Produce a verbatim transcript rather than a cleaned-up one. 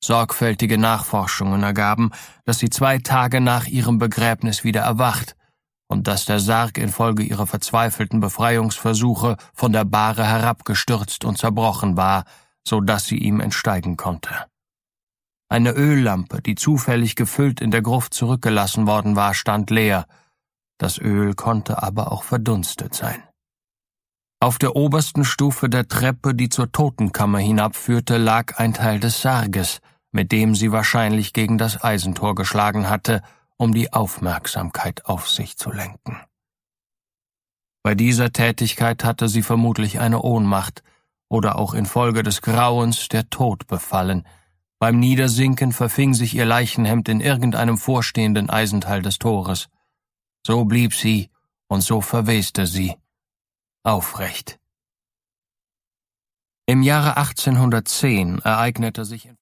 Sorgfältige Nachforschungen ergaben, dass sie zwei Tage nach ihrem Begräbnis wieder erwacht und dass der Sarg infolge ihrer verzweifelten Befreiungsversuche von der Bahre herabgestürzt und zerbrochen war, so dass sie ihm entsteigen konnte. Eine Öllampe, die zufällig gefüllt in der Gruft zurückgelassen worden war, stand leer. Das Öl konnte aber auch verdunstet sein. Auf der obersten Stufe der Treppe, die zur Totenkammer hinabführte, lag ein Teil des Sarges, mit dem sie wahrscheinlich gegen das Eisentor geschlagen hatte, um die Aufmerksamkeit auf sich zu lenken. Bei dieser Tätigkeit hatte sie vermutlich eine Ohnmacht oder auch infolge des Grauens der Tod befallen. Beim Niedersinken verfing sich ihr Leichenhemd in irgendeinem vorstehenden Eisenteil des Tores. So blieb sie und so verweste sie, aufrecht. Im Jahre achtzehnhundertzehn ereignete sich